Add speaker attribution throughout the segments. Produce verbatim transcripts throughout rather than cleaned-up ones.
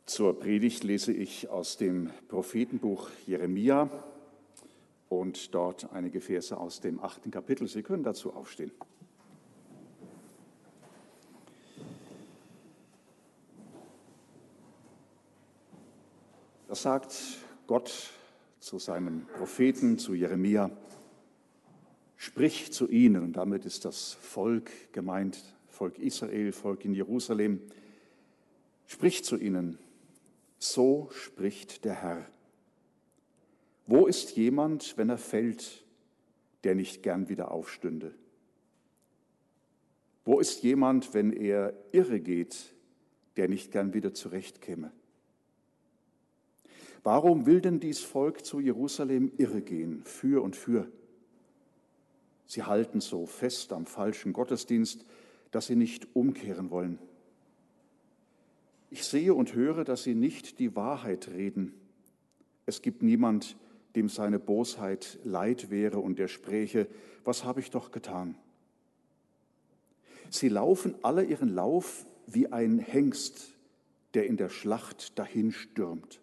Speaker 1: Zur Predigt lese ich aus dem Prophetenbuch Jeremia und dort einige Verse aus dem achten Kapitel. Sie können dazu aufstehen. Das sagt Gott zu seinem Propheten, zu Jeremia: Sprich zu ihnen, und damit ist das Volk gemeint, Volk Israel, Volk in Jerusalem. Sprich zu ihnen: So spricht der Herr. Wo ist jemand, wenn er fällt, der nicht gern wieder aufstünde? Wo ist jemand, wenn er irre geht, der nicht gern wieder zurechtkäme? Warum will denn dies Volk zu Jerusalem irre gehen, für und für? Sie halten so fest am falschen Gottesdienst, dass sie nicht umkehren wollen. Ich sehe und höre, dass sie nicht die Wahrheit reden. Es gibt niemand, dem seine Bosheit leid wäre und der spräche: Was habe ich doch getan? Sie laufen alle ihren Lauf wie ein Hengst, der in der Schlacht dahinstürmt.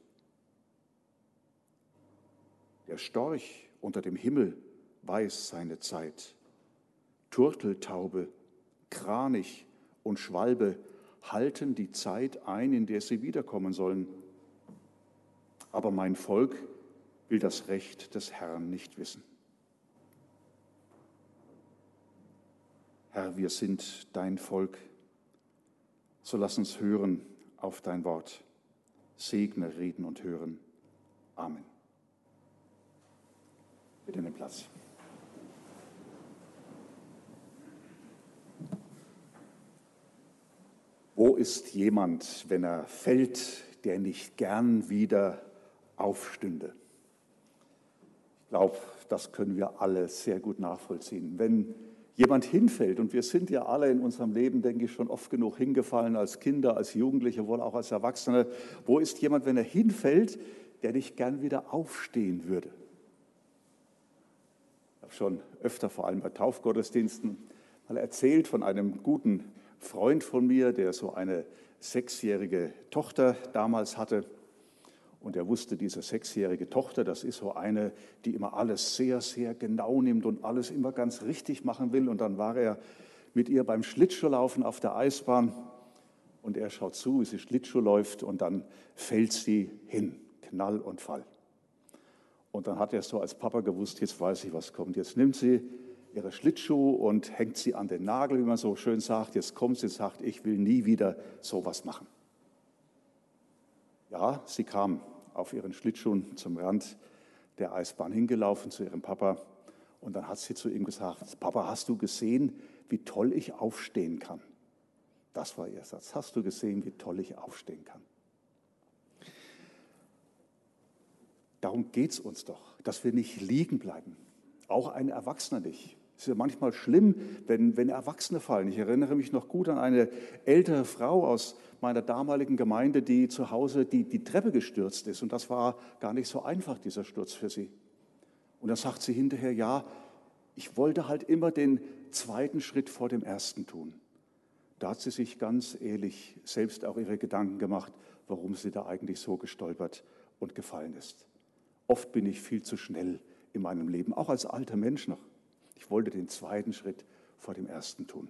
Speaker 1: Der Storch unter dem Himmel weiß seine Zeit. Turteltaube, Kranich und Schwalbe halten die Zeit ein, in der sie wiederkommen sollen. Aber mein Volk will das Recht des Herrn nicht wissen. Herr, wir sind dein Volk, so lass uns hören auf dein Wort. Segne, reden und hören. Amen. Bitte den Platz. Wo ist jemand, wenn er fällt, der nicht gern wieder aufstünde? Ich glaube, das können wir alle sehr gut nachvollziehen. Wenn jemand hinfällt, und wir sind ja alle in unserem Leben, denke ich, schon oft genug hingefallen, als Kinder, als Jugendliche, wohl auch als Erwachsene. Wo ist jemand, wenn er hinfällt, der nicht gern wieder aufstehen würde? Ich habe schon öfter, vor allem bei Taufgottesdiensten, mal erzählt von einem guten Freund von mir, der so eine sechsjährige Tochter damals hatte. Und er wusste, diese sechsjährige Tochter, das ist so eine, die immer alles sehr, sehr genau nimmt und alles immer ganz richtig machen will. Und dann war er mit ihr beim Schlittschuhlaufen auf der Eisbahn und er schaut zu, wie sie Schlittschuh läuft, und dann fällt sie hin, Knall und Fall. Und dann hat er so als Papa gewusst, jetzt weiß ich, was kommt. Jetzt nimmt sie ihre Schlittschuhe und hängt sie an den Nagel, wie man so schön sagt. Jetzt kommt sie und sagt: Ich will nie wieder sowas machen. Ja, sie kam auf ihren Schlittschuhen zum Rand der Eisbahn hingelaufen zu ihrem Papa. Und dann hat sie zu ihm gesagt: Papa, hast du gesehen, wie toll ich aufstehen kann? Das war ihr Satz. Hast du gesehen, wie toll ich aufstehen kann? Darum geht es uns doch, dass wir nicht liegen bleiben. Auch ein Erwachsener nicht. Es ist ja manchmal schlimm, wenn, wenn Erwachsene fallen. Ich erinnere mich noch gut an eine ältere Frau aus meiner damaligen Gemeinde, die zu Hause die, die Treppe gestürzt ist. Und das war gar nicht so einfach, dieser Sturz für sie. Und dann sagt sie hinterher: Ja, ich wollte halt immer den zweiten Schritt vor dem ersten tun. Da hat sie sich ganz ehrlich selbst auch ihre Gedanken gemacht, warum sie da eigentlich so gestolpert und gefallen ist. Oft bin ich viel zu schnell in meinem Leben, auch als alter Mensch noch. Ich wollte den zweiten Schritt vor dem ersten tun.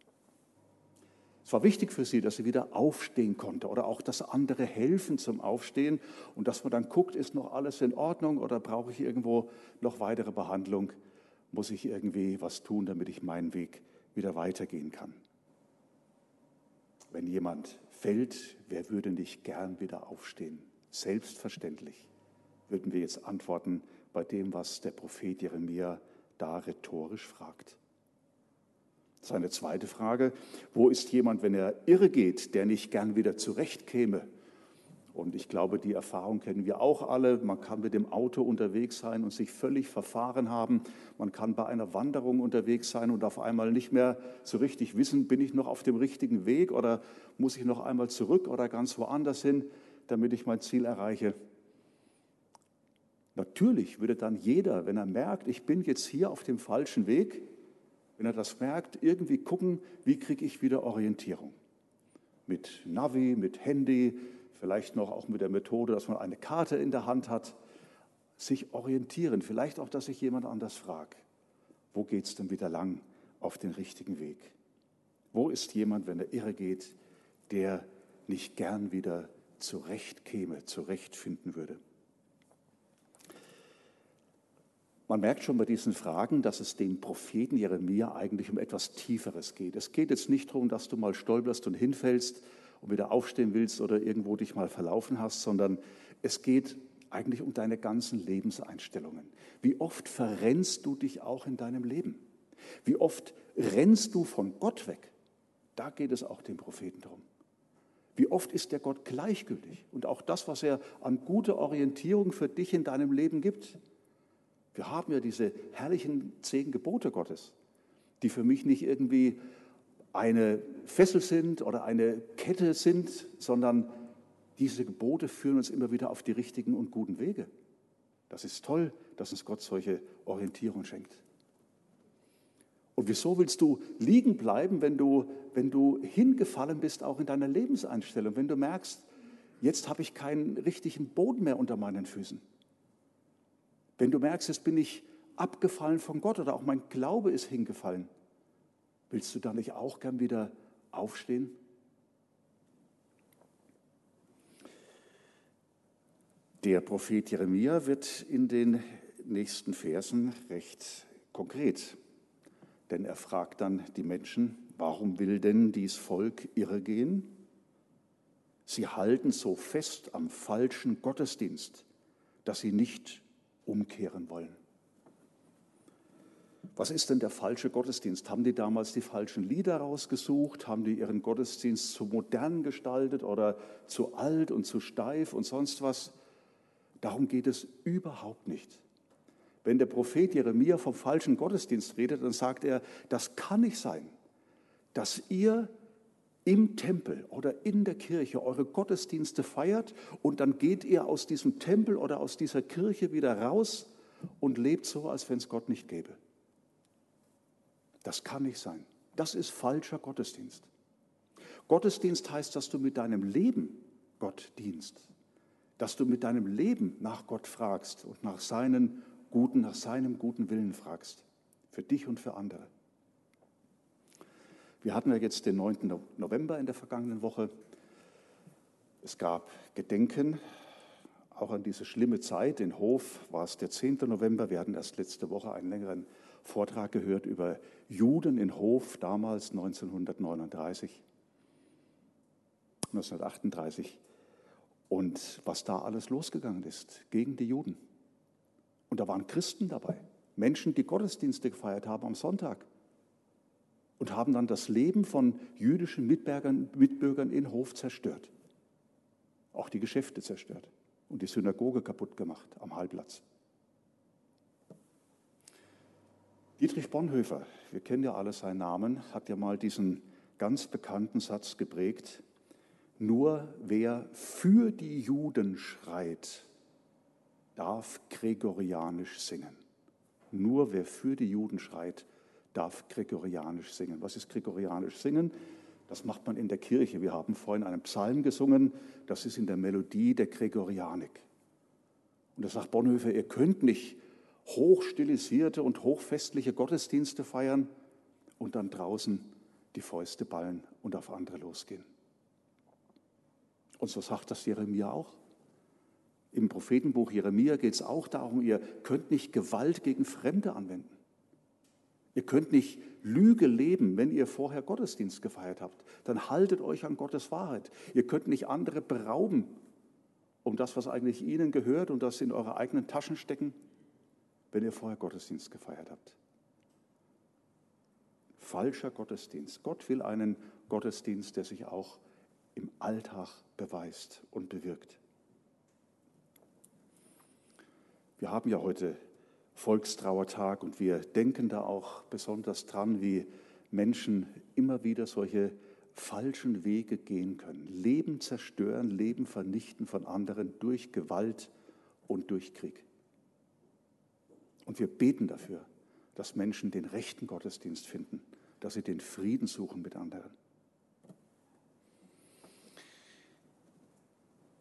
Speaker 1: Es war wichtig für sie, dass sie wieder aufstehen konnte oder auch, dass andere helfen zum Aufstehen und dass man dann guckt, ist noch alles in Ordnung oder brauche ich irgendwo noch weitere Behandlung? Muss ich irgendwie was tun, damit ich meinen Weg wieder weitergehen kann? Wenn jemand fällt, wer würde nicht gern wieder aufstehen? Selbstverständlich würden wir jetzt antworten bei dem, was der Prophet Jeremia da rhetorisch fragt. Seine zweite Frage: Wo ist jemand, wenn er irre geht, der nicht gern wieder zurechtkäme? Und ich glaube, die Erfahrung kennen wir auch alle. Man kann mit dem Auto unterwegs sein und sich völlig verfahren haben. Man kann bei einer Wanderung unterwegs sein und auf einmal nicht mehr so richtig wissen, bin ich noch auf dem richtigen Weg oder muss ich noch einmal zurück oder ganz woanders hin, damit ich mein Ziel erreiche. Natürlich würde dann jeder, wenn er merkt, ich bin jetzt hier auf dem falschen Weg, wenn er das merkt, irgendwie gucken, wie kriege ich wieder Orientierung. Mit Navi, mit Handy, vielleicht noch auch mit der Methode, dass man eine Karte in der Hand hat, sich orientieren, vielleicht auch, dass ich jemand anders frage, wo geht es denn wieder lang auf den richtigen Weg? Wo ist jemand, wenn er irre geht, der nicht gern wieder zurechtkäme, zurechtfinden würde? Man merkt schon bei diesen Fragen, dass es dem Propheten Jeremia eigentlich um etwas Tieferes geht. Es geht jetzt nicht darum, dass du mal stolperst und hinfällst und wieder aufstehen willst oder irgendwo dich mal verlaufen hast, sondern es geht eigentlich um deine ganzen Lebenseinstellungen. Wie oft verrennst du dich auch in deinem Leben? Wie oft rennst du von Gott weg? Da geht es auch dem Propheten drum. Wie oft ist der Gott gleichgültig? Und auch das, was er an guter Orientierung für dich in deinem Leben gibt. Wir haben ja diese herrlichen zehn Gebote Gottes, die für mich nicht irgendwie eine Fessel sind oder eine Kette sind, sondern diese Gebote führen uns immer wieder auf die richtigen und guten Wege. Das ist toll, dass uns Gott solche Orientierung schenkt. Und wieso willst du liegen bleiben, wenn du, wenn du hingefallen bist, auch in deiner Lebenseinstellung, wenn du merkst, jetzt habe ich keinen richtigen Boden mehr unter meinen Füßen? Wenn du merkst, jetzt bin ich abgefallen von Gott oder auch mein Glaube ist hingefallen, willst du da nicht auch gern wieder aufstehen? Der Prophet Jeremia wird in den nächsten Versen recht konkret, denn er fragt dann die Menschen, warum will denn dies Volk irregehen? Sie halten so fest am falschen Gottesdienst, dass sie nicht umkehren wollen. Was ist denn der falsche Gottesdienst? Haben die damals die falschen Lieder rausgesucht? Haben die ihren Gottesdienst zu modern gestaltet oder zu alt und zu steif und sonst was? Darum geht es überhaupt nicht. Wenn der Prophet Jeremia vom falschen Gottesdienst redet, dann sagt er, das kann nicht sein, dass ihr im Tempel oder in der Kirche eure Gottesdienste feiert und dann geht ihr aus diesem Tempel oder aus dieser Kirche wieder raus und lebt so, als wenn es Gott nicht gäbe. Das kann nicht sein. Das ist falscher Gottesdienst. Gottesdienst heißt, dass du mit deinem Leben Gott dienst, dass du mit deinem Leben nach Gott fragst und nach seinen guten, nach seinem guten Willen fragst, für dich und für andere. Wir hatten ja jetzt den neunten November in der vergangenen Woche. Es gab Gedenken, auch an diese schlimme Zeit. In Hof war es der zehnte November. Wir hatten erst letzte Woche einen längeren Vortrag gehört über Juden in Hof, damals neunzehnhundertneununddreißig, neunzehnhundertachtunddreißig. Und was da alles losgegangen ist gegen die Juden. Und da waren Christen dabei, Menschen, die Gottesdienste gefeiert haben am Sonntag. Und haben dann das Leben von jüdischen Mitbürgern, Mitbürgern in Hof zerstört. Auch die Geschäfte zerstört und die Synagoge kaputt gemacht am Hallplatz. Dietrich Bonhoeffer, wir kennen ja alle seinen Namen, hat ja mal diesen ganz bekannten Satz geprägt: Nur wer für die Juden schreit, darf gregorianisch singen. Nur wer für die Juden schreit, darf gregorianisch singen. Was ist gregorianisch singen? Das macht man in der Kirche. Wir haben vorhin einen Psalm gesungen, das ist in der Melodie der Gregorianik. Und da sagt Bonhoeffer, ihr könnt nicht hochstilisierte und hochfestliche Gottesdienste feiern und dann draußen die Fäuste ballen und auf andere losgehen. Und so sagt das Jeremia auch. Im Prophetenbuch Jeremia geht es auch darum, ihr könnt nicht Gewalt gegen Fremde anwenden. Ihr könnt nicht Lüge leben, wenn ihr vorher Gottesdienst gefeiert habt. Dann haltet euch an Gottes Wahrheit. Ihr könnt nicht andere berauben, um das, was eigentlich ihnen gehört und das in eure eigenen Taschen stecken, wenn ihr vorher Gottesdienst gefeiert habt. Falscher Gottesdienst. Gott will einen Gottesdienst, der sich auch im Alltag beweist und bewirkt. Wir haben ja heute Volkstrauertag und wir denken da auch besonders dran, wie Menschen immer wieder solche falschen Wege gehen können. Leben zerstören, Leben vernichten von anderen durch Gewalt und durch Krieg. Und wir beten dafür, dass Menschen den rechten Gottesdienst finden, dass sie den Frieden suchen mit anderen.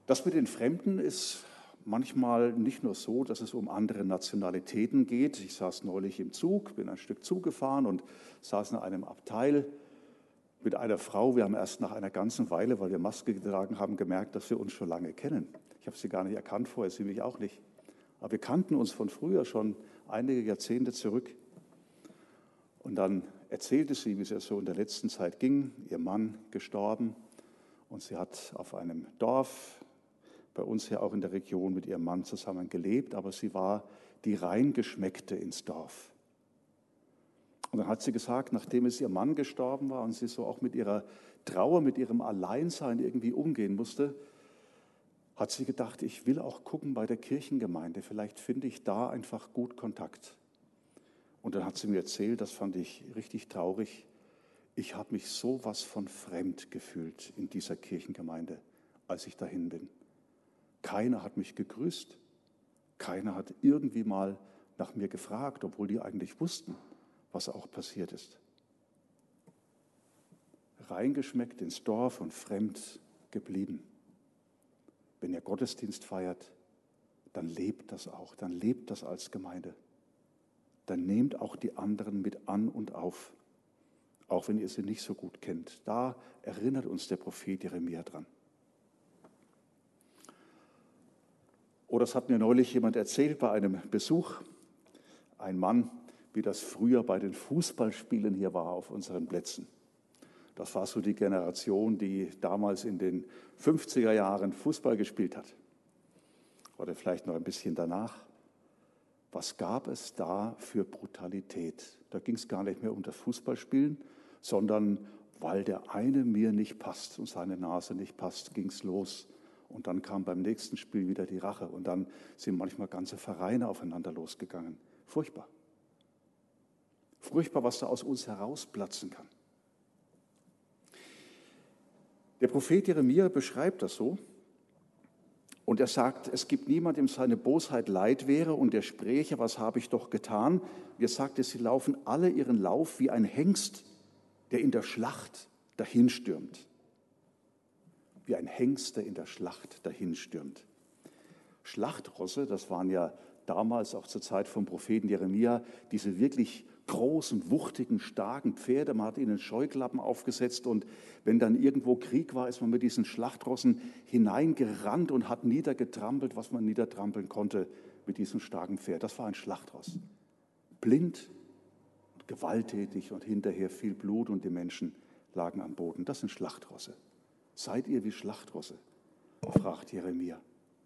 Speaker 1: Das mit den Fremden ist manchmal nicht nur so, dass es um andere Nationalitäten geht. Ich saß neulich im Zug, bin ein Stück Zug gefahren und saß in einem Abteil mit einer Frau. Wir haben erst nach einer ganzen Weile, weil wir Maske getragen haben, gemerkt, dass wir uns schon lange kennen. Ich habe sie gar nicht erkannt vorher, sie mich auch nicht. Aber wir kannten uns von früher schon einige Jahrzehnte zurück. Und dann erzählte sie, wie es ihr so in der letzten Zeit ging. Ihr Mann gestorben und sie hat auf einem Dorf, bei uns ja auch in der Region, mit ihrem Mann zusammen gelebt, aber sie war die Reingeschmeckte ins Dorf. Und dann hat sie gesagt, nachdem es ihr Mann gestorben war und sie so auch mit ihrer Trauer, mit ihrem Alleinsein irgendwie umgehen musste, hat sie gedacht, ich will auch gucken bei der Kirchengemeinde, vielleicht finde ich da einfach gut Kontakt. Und dann hat sie mir erzählt, das fand ich richtig traurig, ich habe mich sowas von fremd gefühlt in dieser Kirchengemeinde, als ich dahin bin. Keiner hat mich gegrüßt, keiner hat irgendwie mal nach mir gefragt, obwohl die eigentlich wussten, was auch passiert ist. Reingeschmeckt ins Dorf und fremd geblieben. Wenn ihr Gottesdienst feiert, dann lebt das auch, dann lebt das als Gemeinde. Dann nehmt auch die anderen mit an und auf, auch wenn ihr sie nicht so gut kennt. Da erinnert uns der Prophet Jeremia dran. Oder es hat mir neulich jemand erzählt bei einem Besuch, ein Mann, wie das früher bei den Fußballspielen hier war auf unseren Plätzen. Das war so die Generation, die damals in den fünfziger Jahren Fußball gespielt hat. Oder vielleicht noch ein bisschen danach. Was gab es da für Brutalität? Da ging es gar nicht mehr um das Fußballspielen, sondern weil der eine mir nicht passt und seine Nase nicht passt, ging es los. Und dann kam beim nächsten Spiel wieder die Rache. Und dann sind manchmal ganze Vereine aufeinander losgegangen. Furchtbar. Furchtbar, was da aus uns herausplatzen kann. Der Prophet Jeremia beschreibt das so. Und er sagt, es gibt niemand, dem seine Bosheit leid wäre. Und er spräche, was habe ich doch getan? Und er sagte, sie laufen alle ihren Lauf wie ein Hengst, der in der Schlacht dahinstürmt. Wie ein Hengst, der in der Schlacht dahinstürmt. Schlachtrosse, das waren ja damals auch zur Zeit vom Propheten Jeremia, diese wirklich großen, wuchtigen, starken Pferde. Man hat ihnen Scheuklappen aufgesetzt und wenn dann irgendwo Krieg war, ist man mit diesen Schlachtrossen hineingerannt und hat niedergetrampelt, was man niedertrampeln konnte mit diesem starken Pferd. Das war ein Schlachtross. Blind, gewalttätig und hinterher viel Blut und die Menschen lagen am Boden. Das sind Schlachtrosse. Seid ihr wie Schlachtrosse? Fragt Jeremia.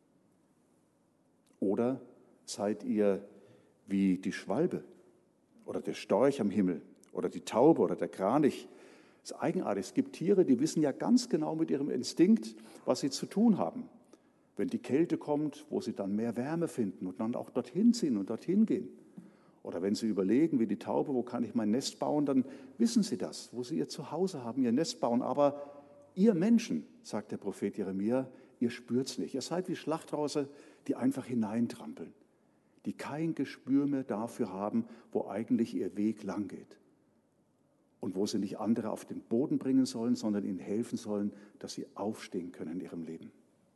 Speaker 1: Oder seid ihr wie die Schwalbe oder der Storch am Himmel oder die Taube oder der Kranich? Das ist eigenartig. Es gibt Tiere, die wissen ja ganz genau mit ihrem Instinkt, was sie zu tun haben. Wenn die Kälte kommt, wo sie dann mehr Wärme finden und dann auch dorthin ziehen und dorthin gehen. Oder wenn sie überlegen, wie die Taube, wo kann ich mein Nest bauen, dann wissen sie das, wo sie ihr Zuhause haben, ihr Nest bauen. Aber ihr Menschen, sagt der Prophet Jeremia, ihr spürt es nicht. Ihr seid wie Schlachtrosse, die einfach hineintrampeln, die kein Gespür mehr dafür haben, wo eigentlich ihr Weg lang geht. Und wo sie nicht andere auf den Boden bringen sollen, sondern ihnen helfen sollen, dass sie aufstehen können in ihrem Leben.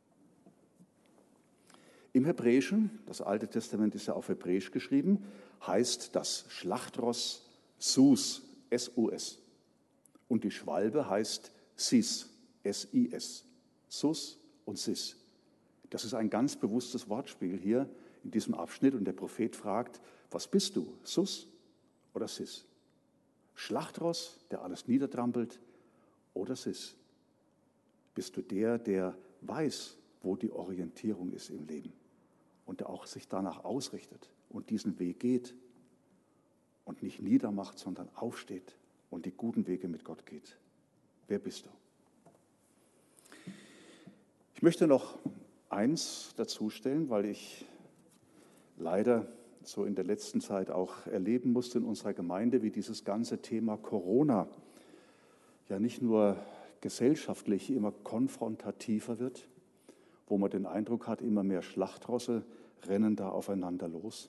Speaker 1: Im Hebräischen, das Alte Testament ist ja auf Hebräisch geschrieben, heißt das Schlachtross Sus, S U S. Und die Schwalbe heißt Sis, S I S. Sus und Sis. Das ist ein ganz bewusstes Wortspiel hier in diesem Abschnitt. Und der Prophet fragt, was bist du, Sus oder Sis? Schlachtross, der alles niedertrampelt, oder Sis? Bist du der, der weiß, wo die Orientierung ist im Leben und der auch sich danach ausrichtet und diesen Weg geht und nicht niedermacht, sondern aufsteht und die guten Wege mit Gott geht? Wer bist du? Ich möchte noch eins dazu stellen, weil ich leider so in der letzten Zeit auch erleben musste in unserer Gemeinde, wie dieses ganze Thema Corona ja nicht nur gesellschaftlich immer konfrontativer wird, wo man den Eindruck hat, immer mehr Schlachtrosse rennen da aufeinander los.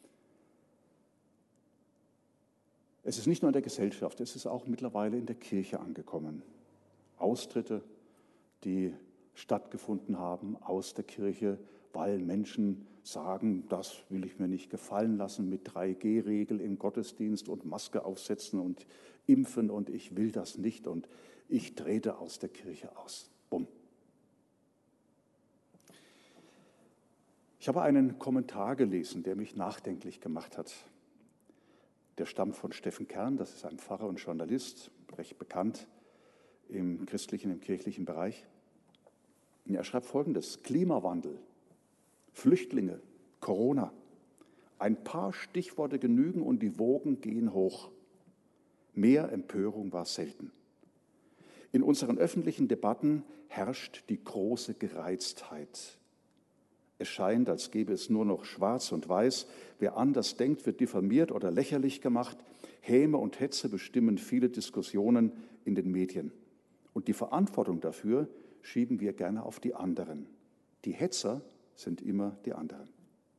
Speaker 1: Es ist nicht nur in der Gesellschaft, es ist auch mittlerweile in der Kirche angekommen. Austritte, die stattgefunden haben aus der Kirche, weil Menschen sagen, das will ich mir nicht gefallen lassen mit drei G Regel im Gottesdienst und Maske aufsetzen und impfen und ich will das nicht und ich trete aus der Kirche aus. Bumm. Ich habe einen Kommentar gelesen, der mich nachdenklich gemacht hat. Der stammt von Steffen Kern, das ist ein Pfarrer und Journalist, recht bekannt im christlichen, im kirchlichen Bereich. Und er schreibt Folgendes: Klimawandel, Flüchtlinge, Corona. Ein paar Stichworte genügen und die Wogen gehen hoch. Mehr Empörung war selten. In unseren öffentlichen Debatten herrscht die große Gereiztheit. Es scheint, als gäbe es nur noch Schwarz und Weiß. Wer anders denkt, wird diffamiert oder lächerlich gemacht. Häme und Hetze bestimmen viele Diskussionen in den Medien. Und die Verantwortung dafür schieben wir gerne auf die anderen. Die Hetzer sind immer die anderen.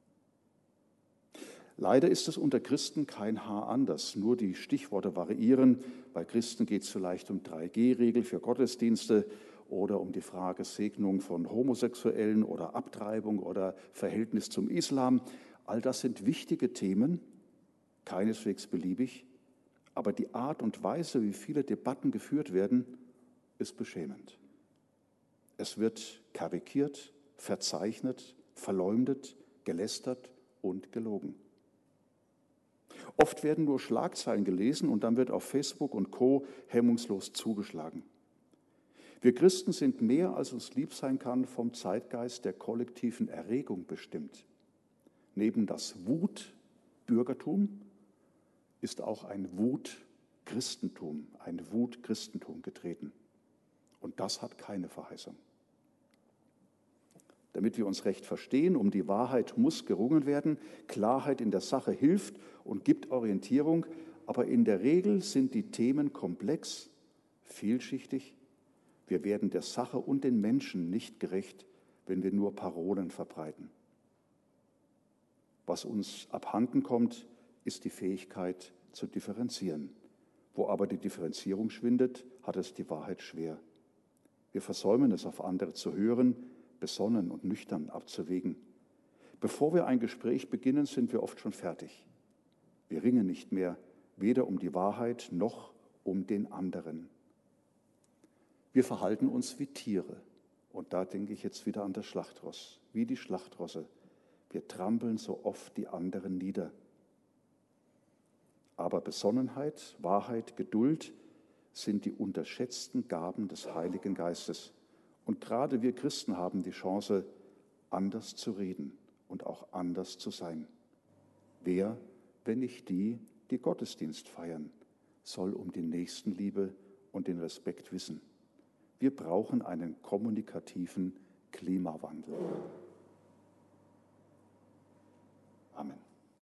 Speaker 1: Leider ist es unter Christen kein Haar anders. Nur die Stichworte variieren. Bei Christen geht es vielleicht um drei G Regel für Gottesdienste oder um die Frage Segnung von Homosexuellen oder Abtreibung oder Verhältnis zum Islam. All das sind wichtige Themen, keineswegs beliebig, aber die Art und Weise, wie viele Debatten geführt werden, ist beschämend. Es wird karikiert, verzeichnet, verleumdet, gelästert und gelogen. Oft werden nur Schlagzeilen gelesen und dann wird auf Facebook und Co. hemmungslos zugeschlagen. Wir Christen sind mehr, als uns lieb sein kann, vom Zeitgeist der kollektiven Erregung bestimmt. Neben das Wut-Bürgertum ist auch ein Wut-Christentum, ein Wut-Christentum getreten. Und das hat keine Verheißung. Damit wir uns recht verstehen, um die Wahrheit muss gerungen werden. Klarheit in der Sache hilft und gibt Orientierung, aber in der Regel sind die Themen komplex, vielschichtig. Wir werden der Sache und den Menschen nicht gerecht, wenn wir nur Parolen verbreiten. Was uns abhanden kommt, ist die Fähigkeit zu differenzieren. Wo aber die Differenzierung schwindet, hat es die Wahrheit schwer. Wir versäumen es, auf andere zu hören, besonnen und nüchtern abzuwägen. Bevor wir ein Gespräch beginnen, sind wir oft schon fertig. Wir ringen nicht mehr, weder um die Wahrheit noch um den anderen. Wir verhalten uns wie Tiere. Und da denke ich jetzt wieder an das Schlachtross, wie die Schlachtrosse. Wir trampeln so oft die anderen nieder. Aber Besonnenheit, Wahrheit, Geduld sind die unterschätzten Gaben des Heiligen Geistes. Und gerade wir Christen haben die Chance, anders zu reden und auch anders zu sein. Wer, wenn nicht die, die Gottesdienst feiern, soll um die Nächstenliebe und den Respekt wissen? Wir brauchen einen kommunikativen Klimawandel.